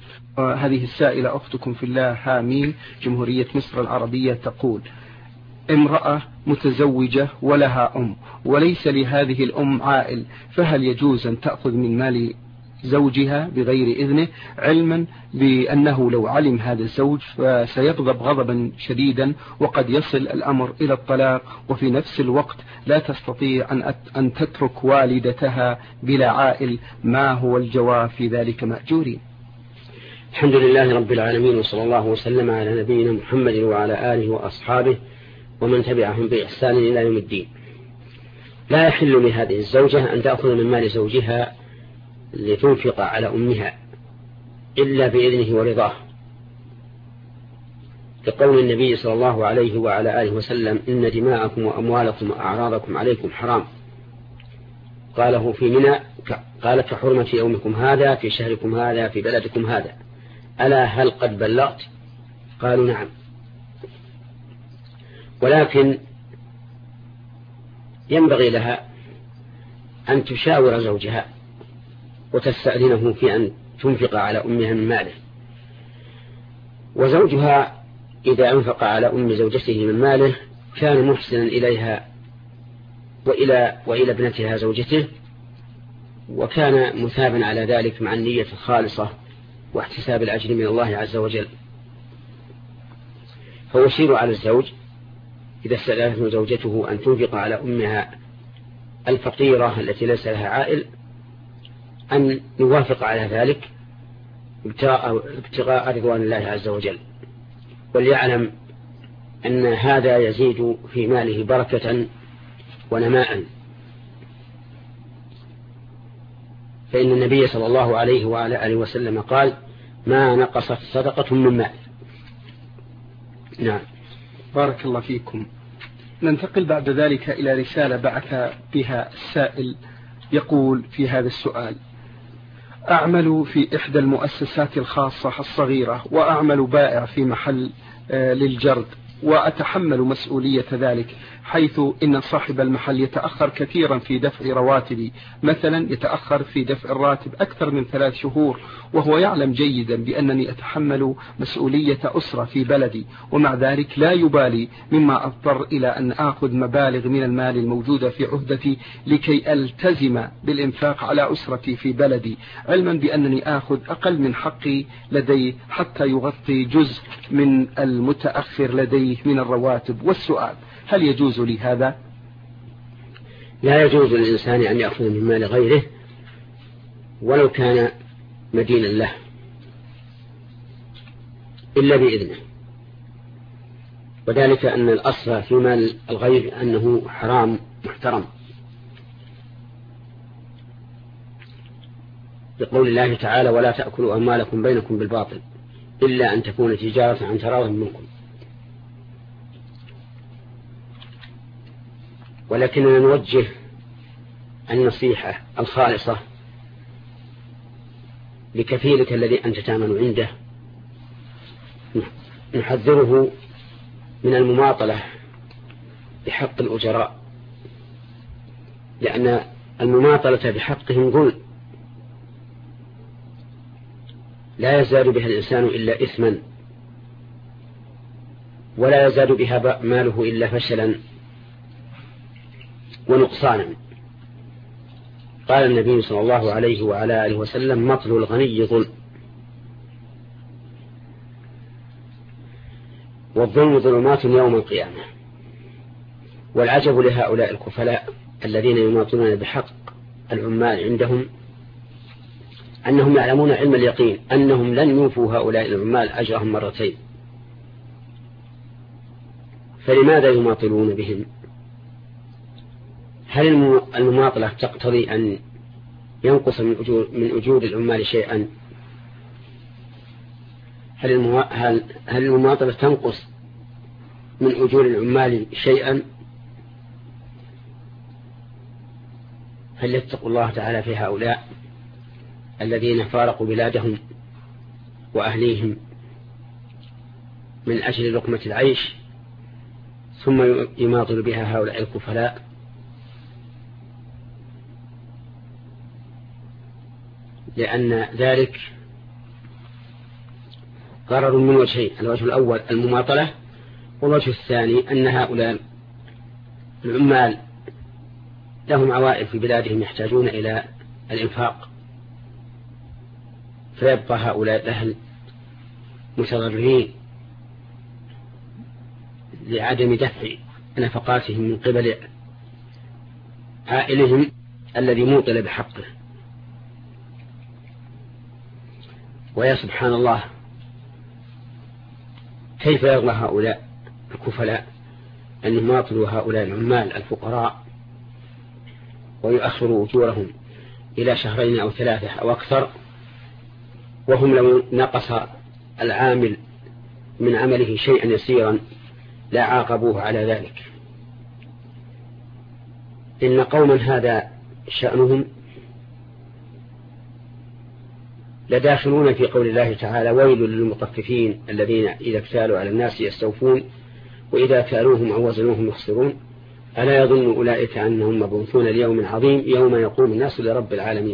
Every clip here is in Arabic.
هذه السائلة أختكم في الله هامين جمهورية مصر العربية تقول: امرأة متزوجة ولها أم وليس لهذه الأم عائل، فهل يجوز أن تأخذ من مال زوجها بغير إذنه، علما بأنه لو علم هذا الزوج فسيغضب غضبا شديدا وقد يصل الأمر إلى الطلاق، وفي نفس الوقت لا تستطيع أن تترك والدتها بلا عائل؟ ما هو الجواب في ذلك مأجورين؟ الحمد لله رب العالمين، وصلى الله وسلم على نبينا محمد وعلى آله وأصحابه ومن تبعهم بإحسان إلى يوم الدين. لا يحل لهذه الزوجة أن تأخذ من مال زوجها لتنفق على أمها إلا بإذنه ورضاه، لقول النبي صلى الله عليه وعلى آله وسلم: إن دماءكم وأموالكم وأعراضكم عليكم حرام. قاله في منى قال: كحرمة يومكم هذا في شهركم هذا في بلدكم هذا، ألا هل قد بلغت؟ قالوا: نعم. ولكن ينبغي لها أن تشاور زوجها وتستأذنه في أن تنفق على أمها من ماله، وزوجها إذا أنفق على أم زوجته من ماله كان محسنا إليها وإلى ابنتها زوجته، وكان مثابا على ذلك مع النية الخالصة واحتساب الأجر من الله عز وجل. فيشير على الزوج إذا استأذنته زوجته أن تنفق على أمها الفقيرة التي ليس لها عائل أن يوافق على ذلك ابتغاء رضوان الله عز وجل، وليعلم أن هذا يزيد في ماله بركة ونماء، فإن النبي صلى الله عليه وعلى آله وسلم قال: ما نقصت صدقة من مال. نعم. بارك الله فيكم. ننتقل بعد ذلك إلى رسالة بعث بها السائل، يقول في هذا السؤال: أعمل في إحدى المؤسسات الخاصة الصغيرة، وأعمل بائع في محل للجرد، وأتحمل مسؤولية ذلك، حيث إن صاحب المحل يتأخر كثيرا في دفع رواتبي، مثلا يتأخر في دفع الراتب أكثر من 3 شهور، وهو يعلم جيدا بأنني أتحمل مسؤولية أسرة في بلدي، ومع ذلك لا يبالي، مما أضطر إلى أن آخذ مبالغ من المال الموجودة في عهدتي لكي ألتزم بالإنفاق على أسرتي في بلدي، علما بأنني آخذ أقل من حقي لديه حتى يغطي جزء من المتأخر لديه من الرواتب. والسؤال: هل يجوز لي هذا؟ لا يجوز للإنسان أن يأخذ من مال غيره ولو كان مدينا له إلا بإذنه، وذلك أن الأصل في مال الغير أنه حرام محترم، بقول الله تعالى: ولا تأكلوا أموالكم بينكم بالباطل إلا أن تكون تجارة عن تراض منكم. ولكننا نوجه النصيحة الخالصة لكفيلك الذي أنت تعمل عنده، نحذره من المماطلة بحق الأجراء، لأن المماطلة بحقهم ظلم لا يزال بها الإنسان إلا إثما، ولا يزال بها ماله إلا فشلا ونقصانا. قال النبي صلى الله عليه وعلى آله وسلم: مطل الغني ظلم، والظلم ظلمات يوم القيامة. والعجب لهؤلاء الكفلاء الذين يماطلون بحق العمال عندهم أنهم يعلمون علم اليقين أنهم لن يوفوا هؤلاء العمال أجرهم مرتين، فلماذا يماطلون بهم؟ هل المماطلة تقتضي أن ينقص من أجور العمال شيئا؟ هل المماطلة تنقص من أجور العمال شيئا؟ فليتقوا الله تعالى في هؤلاء الذين فارقوا بلادهم وأهليهم من أجل لقمة العيش، ثم يماطل بها هؤلاء الكفلاء، لأن ذلك ضرر من وجهين: الوجه الأول المماطلة، والوجه الثاني أن هؤلاء العمال لهم عوائل في بلادهم يحتاجون إلى الإنفاق، فيبقى هؤلاء الأهل متضررين لعدم دفع نفقاتهم من قبل عائلهم الذي موطل بحقه. ويا سبحان الله، كيف يرضى هؤلاء الكفلاء أن يماطلوا هؤلاء العمال الفقراء ويؤخروا أجورهم إلى 2 أو 3 أو أكثر، وهم لو نقص العامل من عمله شيئا يسيرا لا عاقبوه على ذلك. إن قوما هذا شأنهم لداخلون في قول الله تعالى: ويل للمطففين الذين إذا اكتالوا على الناس يستوفون وإذا كالوهم أو وزنوهم يخسرون ألا يظن أولئك أنهم مبعوثون ليوم عظيم يوم يقوم الناس لرب العالمين.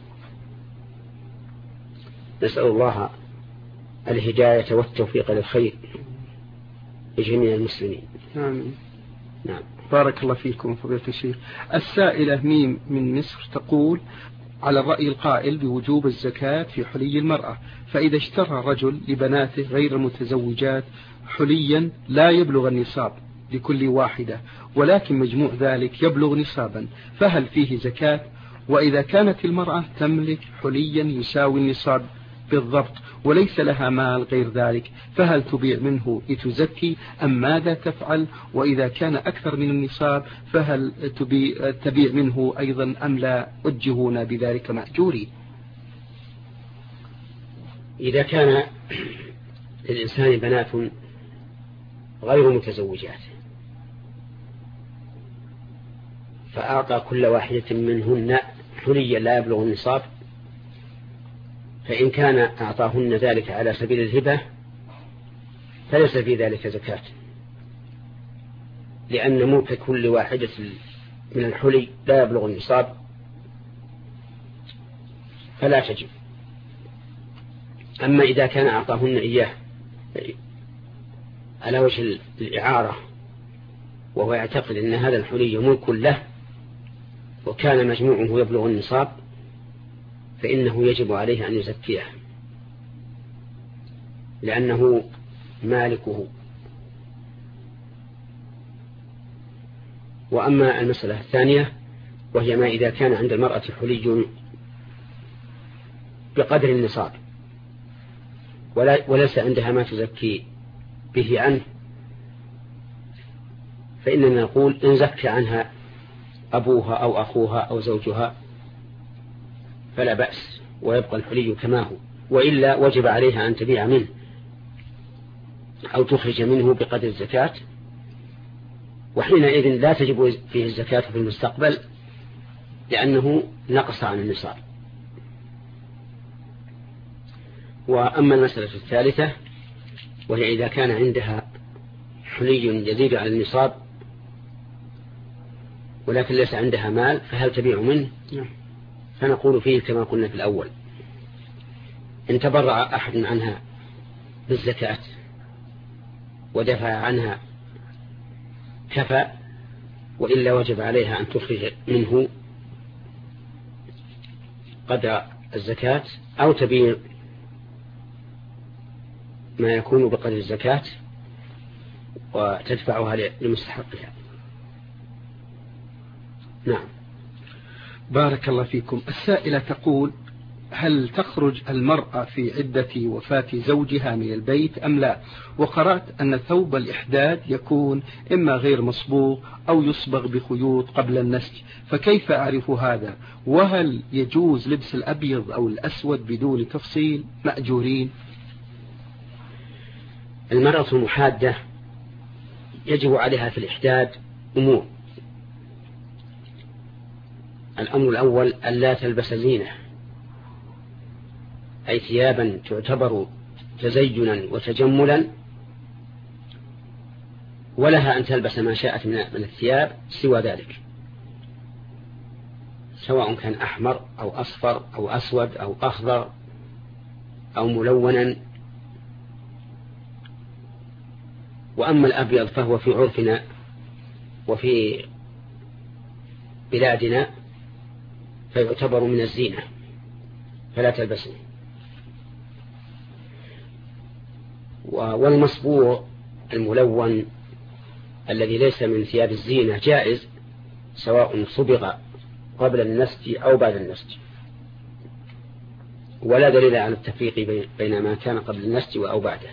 نسأل الله الهداية والتوفيق للخير لجميع المسلمين. آمين. نعم. بارك الله فيكم فضيلة الشيخ. السائلة ميم من مصر تقول: على الرأي القائل بوجوب الزكاة في حلي المرأة، فإذا اشترى رجل لبناته غير المتزوجات حليا لا يبلغ النصاب لكل واحدة، ولكن مجموع ذلك يبلغ نصابا، فهل فيه زكاة؟ وإذا كانت المرأة تملك حليا يساوي النصاب بالضبط وليس لها مال غير ذلك، فهل تبيع منه لتزكي أم ماذا تفعل؟ وإذا كان أكثر من النصاب فهل تبيع منه أيضا أم لا أجهون بذلك مأجوري؟ إذا كان للإنسان بنات غير متزوجات فأعطى كل واحدة منهن حليا لا يبلغ النصاب، فإن كان أعطاهن ذلك على سبيل الهبة فليس في ذلك زكاة، لأن ملك كل واحدة من الحلي لا يبلغ النصاب فلا تجب. أما إذا كان أعطاهن إياه على وجه الإعارة وهو يعتقد أن هذا الحلي ملك له وكان مجموعه يبلغ النصاب فإنه يجب عليه أن يزكيه لأنه مالكه. وأما المسألة الثانية وهي ما إذا كان عند المرأة حلي بقدر النصاب وليس عندها ما تزكي به عنه، فإننا نقول إن زكى عنها أبوها أو أخوها أو زوجها فلا بأس ويبقى الحلي كما هو، وإلا وجب عليها أن تبيع منه أو تخرج منه بقدر الزكاة، وحينئذ لا تجب فيه الزكاة في المستقبل لأنه نقص عن النصاب. وأما المسألة الثالثة وهي إذا كان عندها حلي يزيد على النصاب ولكن ليس عندها مال فهل تبيع منه؟ فنقول فيه كما قلنا في الأول: إن تبرع أحد عنها بالزكاة ودفع عنها كفى، وإلا وجب عليها أن تخرج منه قدر الزكاة أو تبيع ما يكون بقدر الزكاة وتدفعها لمستحقها. نعم. بارك الله فيكم. السائلة تقول: هل تخرج المرأة في عدة وفاة زوجها من البيت أم لا؟ وقرأت أن ثوب الإحداد يكون إما غير مصبوغ أو يصبغ بخيوط قبل النسج، فكيف أعرف هذا؟ وهل يجوز لبس الأبيض أو الأسود بدون تفصيل مأجورين؟ المرأة المحادة يجب عليها في الإحداد أمور: الأمر الأول أن لا تلبس زينة، أي ثيابا تعتبر تزينا وتجملا، ولها أن تلبس ما شاءت من الثياب سوى ذلك، سواء كان أحمر أو أصفر أو أسود أو أخضر أو ملونا وأما الأبيض فهو في عرفنا وفي بلادنا فيعتبر من الزينة فلا تلبسه. والمصبوغ الملون الذي ليس من ثياب الزينة جائز سواء صبغ قبل النسج أو بعد النسج، ولا دليل على التفريق بين ما كان قبل النسج أو بعده.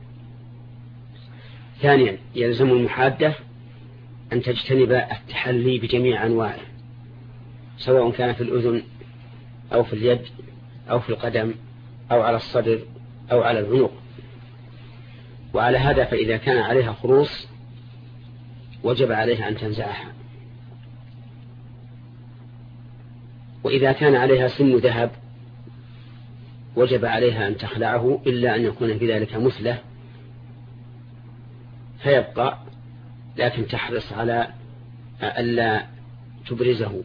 ثانيا يلزم المحادة أن تجتنب التحلي بجميع أنواعه سواء كان في الأذن أو في اليد أو في القدم أو على الصدر أو على العنق. وعلى هذا فإذا كان عليها خروص وجب عليها أن تنزعها، وإذا كان عليها سن ذهب وجب عليها أن تخلعه إلا أن يكون في ذلك مثله فيبقى، لكن تحرص على ألا تبرزه.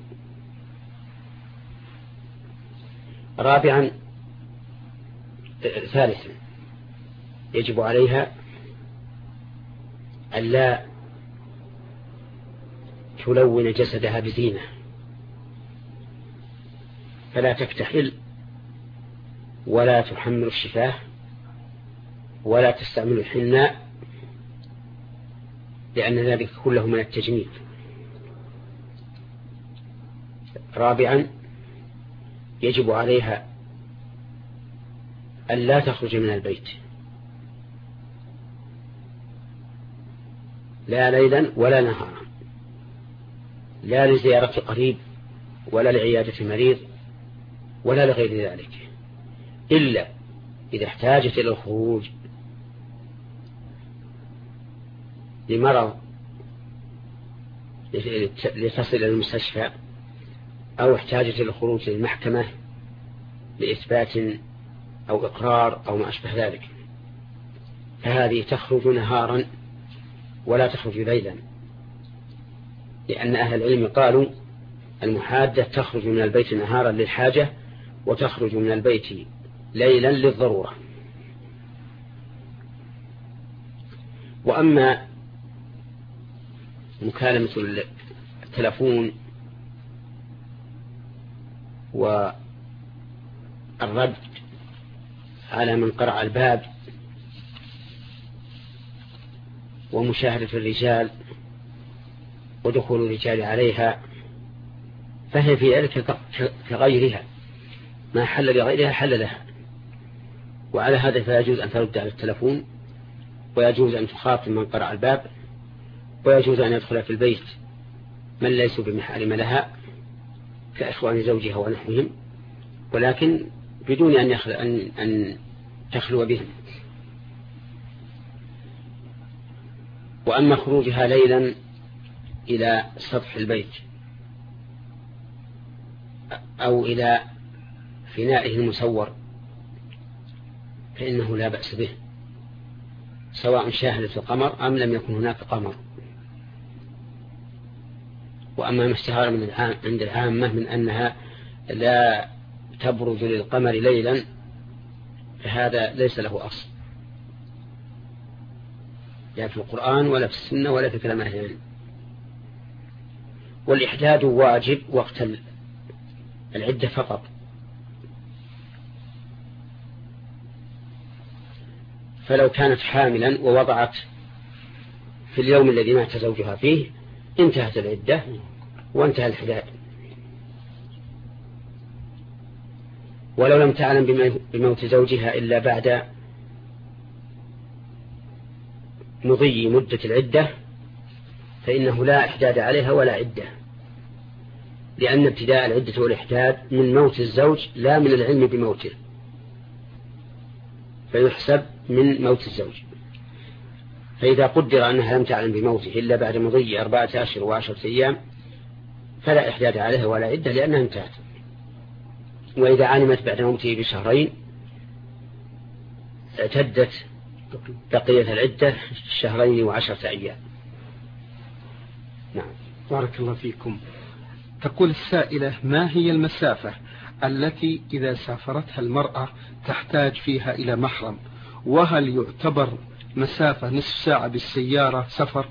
ثالثا يجب عليها ألا تلون جسدها بزينة، فلا تكتحل ولا تحمل الشفاه ولا تستعمل الحناء لأن ذلك كله من التجميل. رابعا يجب عليها ألا تخرج من البيت لا ليلا ولا نهارا، لا لزيارة قريب ولا لعيادة مريض ولا لغير ذلك، إلا إذا احتاجت إلى الخروج لمرض لتصل إلى المستشفى أو احتاجت إلى الخروج للمحكمة لإثبات أو إقرار أو ما أشبه ذلك، فهذه تخرج نهارا ولا تخرج ليلا، لأن أهل العلم قالوا المحادة تخرج من البيت نهارا للحاجة وتخرج من البيت ليلا للضرورة. وأما مكالمة التلفون والرد على من قرع الباب ومشاهدة الرجال ودخول الرجال عليها فهي في ذلك كغيرها، ما حل لغيرها حل لها. وعلى هذا فيجوز أن ترد على التلفون، ويجوز أن تخاطب من قرع الباب، ويجوز أن يدخل في البيت من ليسوا بمحارم لها كإخوان زوجها ونحوهم، ولكن بدون أن تخلو بهم. وأما خروجها ليلا إلى سطح البيت أو إلى فنائه المسور فإنه لا بأس به سواء شاهدت القمر أم لم يكن هناك قمر. وأما ما اشتهر عند العامة من أنها لا تبرز للقمر ليلا فهذا ليس له أصل لا في القرآن ولا في السنة ولا في كلام أهل العلم. والإحداد واجب وقت العدة فقط، فلو كانت حاملا ووضعت في اليوم الذي مات زوجها فيه انتهت العدة وانتهى الحداد. ولو لم تعلم بموت زوجها إلا بعد مضي مدة العدة فإنه لا إحداد عليها ولا عدة، لأن ابتداء العدة والإحداد من موت الزوج لا من العلم بموته، فيحسب من موت الزوج. فإذا قدر أنها لم تعلم بموته إلا بعد مضي 4 أشهر و10 أيام فلا إحداد عليها ولا عدة لأنها انتهت. وإذا علمت بعد موته ب2 اعتدت بقية العدة 2 و10 أيام. نعم. بارك الله فيكم. تقول السائلة: ما هي المسافة التي إذا سافرتها المرأة تحتاج فيها إلى محرم؟ وهل يعتبر مسافة نصف ساعة بالسيارة سفر؟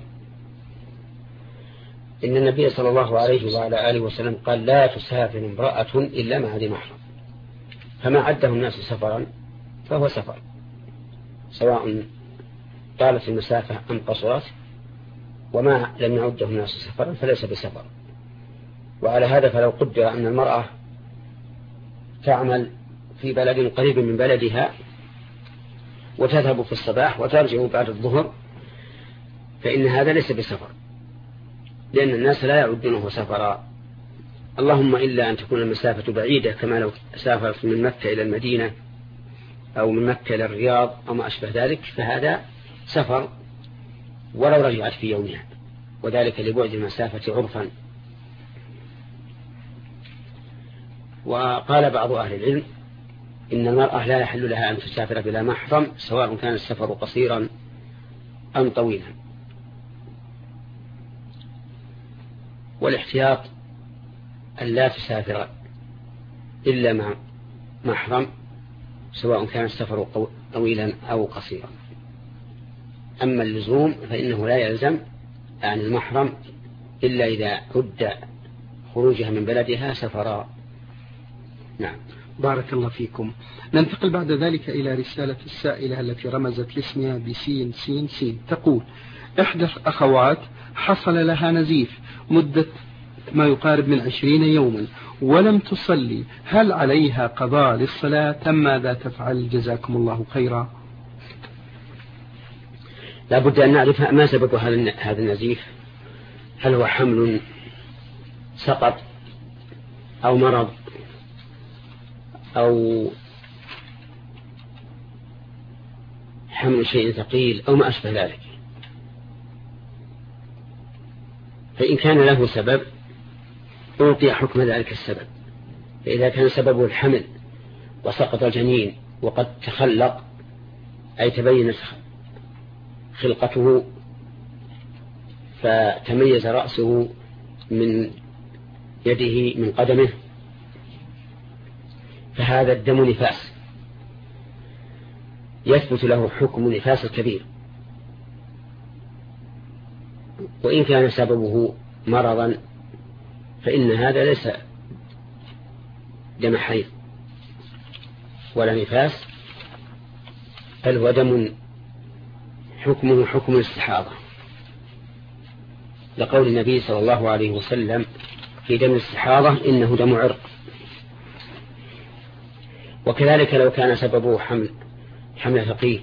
إن النبي صلى الله عليه وعلى آله وسلم قال لا تسافر امرأة إلا مع ذي محرم، فما عده الناس سفرا فهو سفر، سواء طالت المسافة أم قصرت، وما لم يعده الناس سفرا فليس بسفر. وعلى هذا فلو قدر أن المرأة تعمل في بلد قريب من بلدها وتذهب في الصباح وترجع بعد الظهر فإن هذا ليس بسفر، لأن الناس لا يعدونه سفرا، اللهم إلا أن تكون المسافة بعيدة كما لو سافرت من مكة إلى المدينة أو من مكة إلى الرياض أو ما أشبه ذلك، فهذا سفر ولو رجعت في يومها، وذلك لبعد المسافة عرفا. وقال بعض أهل العلم إن المرأة لا يحل لها أن تسافر بلا محرم سواء كان السفر قصيرا أم طويلا، والاحتياط أن لا تسافر إلا مع محرم سواء كان السفر طويلا أو قصيرا. أما اللزوم فإنه لا يلزم عن المحرم إلا إذا عد خروجها من بلدها سفرا. نعم. بارك الله فيكم. ننتقل بعد ذلك إلى رسالة السائلة التي رمزت لاسمها بسين سين سين. تقول: إحدى أخوات حصل لها نزيف مدة ما يقارب من 20 يوما ولم تصلي، هل عليها قضاء للصلاة أم ماذا تفعل؟ جزاكم الله خيرا. لا بد أن نعرف ما سبب هذا النزيف، هل هو حمل سقط أو مرض أو حمل شيء ثقيل أو ما أشبه ذلك. فإن كان له سبب أعطي حكم ذلك السبب، فإذا كان سببه الحمل وسقط الجنين وقد تخلق أي تبينت خلقته فتميز رأسه من يده من قدمه، فهذا الدم نفاس يثبت له حكم نفاس الكبير. وإن كان سببه مرضا فإن هذا ليس دم حيض ولا نفاس، بل هو دم حكمه حكم الاستحاضة، لقول النبي صلى الله عليه وسلم في دم الاستحاضة إنه دم عرق. وكذلك لو كان سببه حمل ثقيل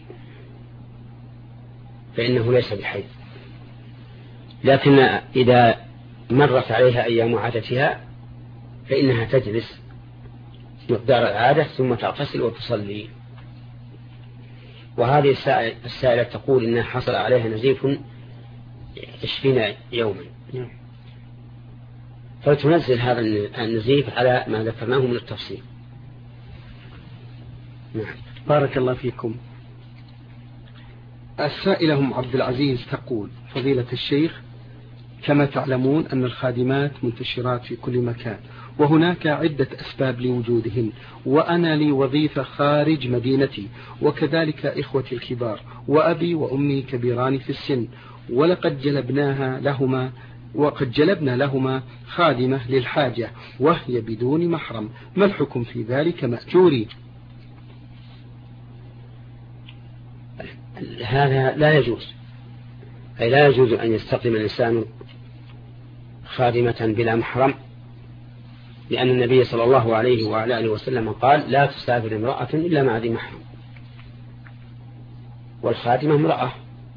فإنه ليس بحيض، لكن إذا مرت عليها أيام عادتها فإنها تجلس مقدار العادة ثم تغتسل وتصلي. وهذه السائلة تقول إنها حصل عليها نزيف 20 يوما، فتنزل هذا النزيف على ما ذكرناه من التفصيل. نعم. بارك الله فيكم. السائلة أم عبد العزيز تقول: فضيلة الشيخ، كما تعلمون أن الخادمات منتشرات في كل مكان، وهناك عدة أسباب لوجودهن، وأنا لي وظيفة خارج مدينتي، وكذلك إخوتي الكبار، وأبي وأمي كبيران في السن، وقد جلبنا لهما خادمة للحاجة وهي بدون محرم، ما الحكم في ذلك مأجوري؟ هذا لا يجوز، أي لا يجوز أن يستخدم الإنسان خادمة بلا محرم، لأن النبي صلى الله عليه وعلى آله وسلم قال: لا تسافر امرأة إلا مع ذي محرم، والخادمة امرأة،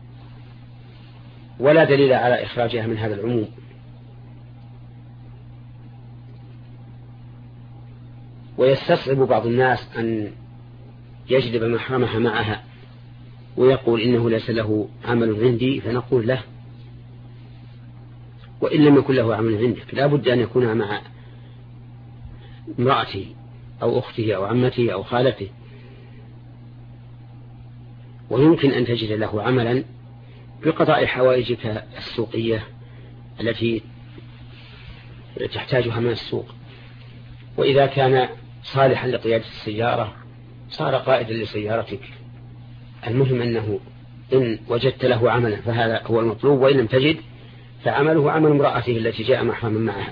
ولا دليل على إخراجها من هذا العموم. ويستصعب بعض الناس أن يجلب محرمها معها ويقول إنه ليس له عمل عندي، فنقول له: وإن لم يكن له عمل عندك لا بد أن يكون مع امرأته أو أخته أو عمته أو خالته، ويمكن أن تجد له عملا بقضاء حوائجك السوقية التي تحتاجها من السوق. وإذا كان صالحا لقيادة السيارة صار قائدا لسيارتك. المهم أنه إن وجدت له عملا فهذا هو المطلوب، وإن لم تجد فعمله عمل امرأته التي جاء محرما معها.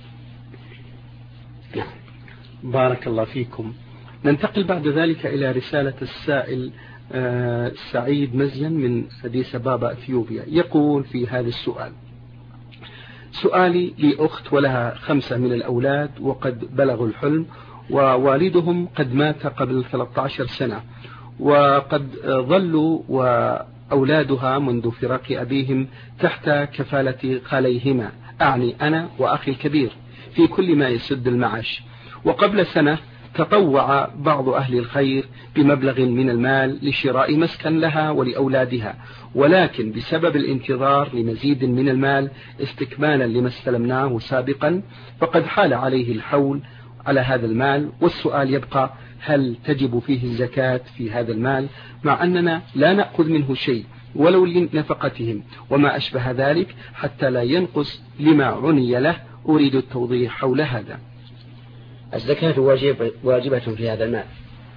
نعم. بارك الله فيكم. ننتقل بعد ذلك إلى رسالة السائل سعيد مزين من أديس أبابا أثيوبيا. يقول في هذا السؤال: سؤالي لي أخت ولها 5 من الأولاد وقد بلغوا الحلم، ووالدهم قد مات قبل 13 سنة، وقد ظلوا وأولادها منذ فراق أبيهم تحت كفالة خاليهما، أعني أنا وأخي الكبير، في كل ما يسد المعاش. وقبل سنة تطوع بعض أهل الخير بمبلغ من المال لشراء مسكن لها ولأولادها، ولكن بسبب الانتظار لمزيد من المال استكمالا لما استلمناه سابقا فقد حال عليه الحول على هذا المال. والسؤال يبقى: هل تجب فيه الزكاة في هذا المال، مع أننا لا نأخذ منه شيء ولو لنفقتهم وما أشبه ذلك، حتى لا ينقص لما عني له؟ أريد التوضيح حول هذا. الزكاة واجبة في هذا المال،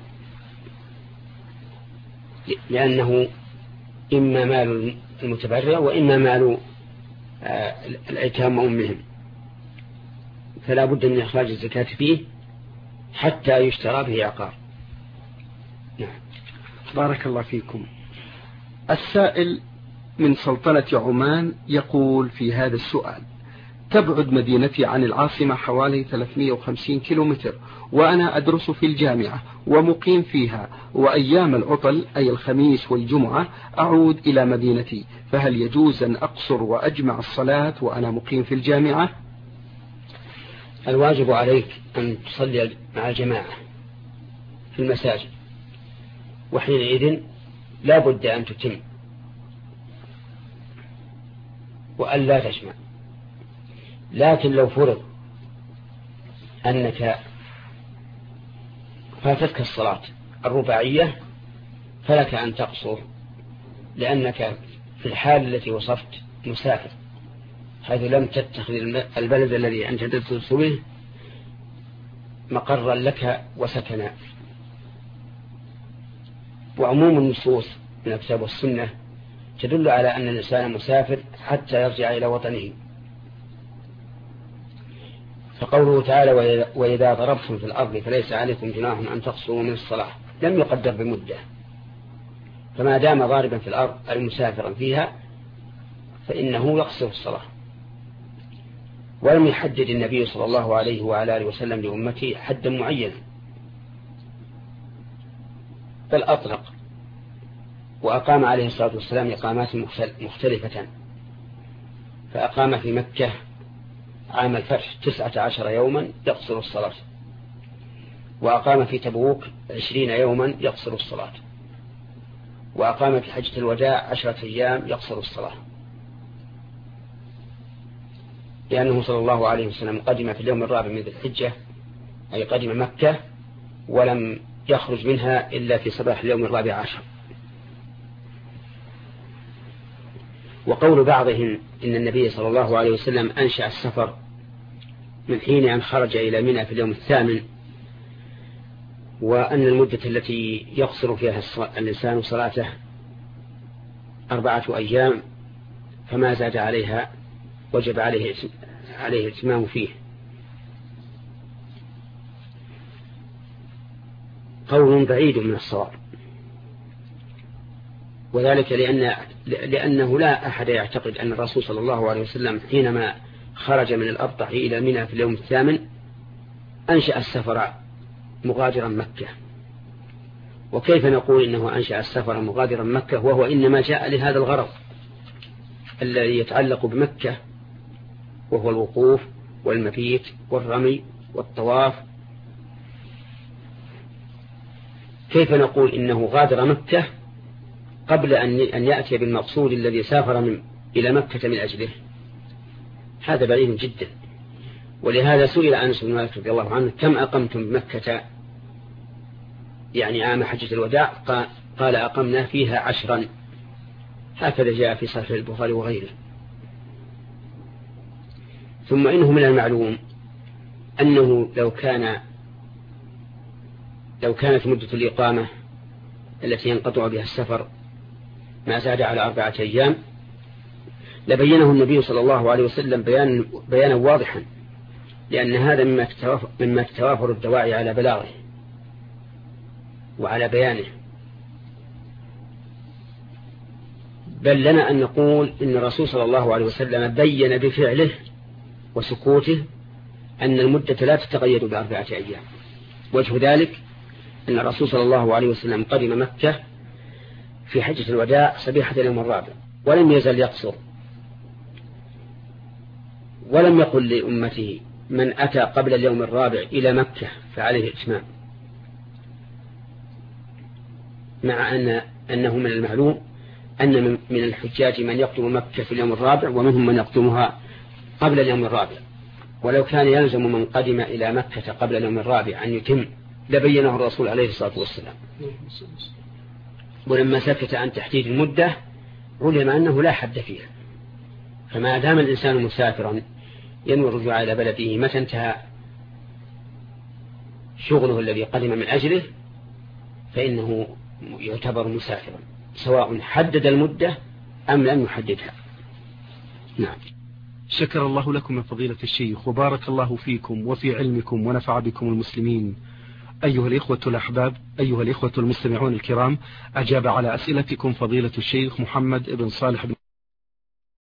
لأنه إما مال المتبرع وإما مال الأيتام وأمهم، فلا بد من إخراج الزكاة فيه حتى يشترى به عقار. نعم. بارك الله فيكم. السائل من سلطنة عمان يقول في هذا السؤال: تبعد مدينتي عن العاصمة حوالي 350 كيلومتر، وأنا أدرس في الجامعة ومقيم فيها، وأيام العطل أي الخميس والجمعة أعود إلى مدينتي، فهل يجوز أن أقصر وأجمع الصلاة وأنا مقيم في الجامعة؟ الواجب عليك أن تصلي مع الجماعة في المساجد، وحينئذ لا بد أن تتم وأن لا تجمع. لكن لو فرض أنك فاتتك الصلاة الرباعية فلك أن تقصر، لأنك في الحال التي وصفت مسافر، حيث لم تتخذ البلد الذي أنت تدرس به مقرا لك وسكنا. وعموم النصوص من الكتاب والسنة تدل على أن الإنسان مسافر حتى يرجع إلى وطنه. فقوله تعالى: وإذا ضربتم في الأرض فليس عليكم جناح أن تقصروا من الصلاة، لم يقدر بمدة، فما دام ضاربا في الأرض أي مسافرا فيها فإنه يقصر الصلاة. ولم يحدد النبي صلى الله عليه وعلى آله وسلم لأمته حدا معينا، بل أطلق، وأقام عليه الصلاة والسلام إقامات مختلفة. فأقام في مكة عام الفتح 19 يوما يقصر الصلاة، وأقام في تبوك 20 يوما يقصر الصلاة، وأقام في حجة الوداع 10 أيام يقصر الصلاة، لأنه صلى الله عليه وسلم قدم في اليوم الرابع من ذي الحجة، أي قدم مكة ولم يخرج منها إلا في صباح اليوم الرابع عشر. وقول بعضهم إن النبي صلى الله عليه وسلم أنشأ السفر من حين أن خرج إلى منى في اليوم الثامن، وأن المدة التي يقصر فيها الإنسان صلاته 4 أيام، فما زاد عليها وجب عليه الاتمام فيه. قول بعيد من الصواب، وذلك لأنه لا أحد يعتقد أن الرسول صلى الله عليه وسلم حينما خرج من الأبطح إلى منى في اليوم الثامن أنشأ السفر مغادرا مكة. وكيف نقول إنه أنشأ السفر مغادرا مكة وهو إنما جاء لهذا الغرض الذي يتعلق بمكة، وهو الوقوف والمبيت والرمي والطواف؟ كيف نقول إنه غادر مكة قبل أن يأتي بالمقصود الذي سافر إلى مكة من أجله؟ هذا بعيد جدا. ولهذا سئل أنس بن مالك رضي الله عنه: كم أقمتم بمكة يعني عام حجة الوداع؟ قال: أقمنا فيها 10. هكذا جاء في صحيح البخاري وغيره. ثم إنه من المعلوم أنه لو كانت مدة الإقامة التي ينقطع بها السفر ما زاد على 4 أيام لبينه النبي صلى الله عليه وسلم بيانا واضحا، لأن هذا مما تتوافر الدواعي على بلاغه وعلى بيانه. بل لنا أن نقول إن الرسول صلى الله عليه وسلم بين بفعله وسكوته أن المدة لا تتقيد ب4 أيام. وجه ذلك أن الرسول صلى الله عليه وسلم قدم مكة في حجة الوداع صبيحة اليوم الرابع ولم يزل يقصر، ولم يقل لأمته من أتى قبل اليوم الرابع إلى مكة فعليه إتمام، مع أنه من المعلوم أن من الحجاج من يقدم مكة في اليوم الرابع ومنهم من يقدمها قبل اليوم الرابع. ولو كان يلزم من قدم إلى مكة قبل اليوم الرابع أن يتم لبينه الرسول عليه الصلاة والسلام. ولما سكت عن تحديد المدة علم أنه لا حد فيها، فما دام الإنسان مسافرا ينوي الرجوع إلى بلده متى انتهى شغله الذي قدم من أجله فإنه يعتبر مسافرا سواء حدد المدة أم لم يحددها. نعم. شكر الله لكم من فضيلة الشيخ وبارك الله فيكم وفي علمكم ونفع بكم المسلمين. أيها الإخوة الأحباب، أيها الإخوة المستمعون الكرام، أجاب على أسئلتكم فضيلة الشيخ محمد بن صالح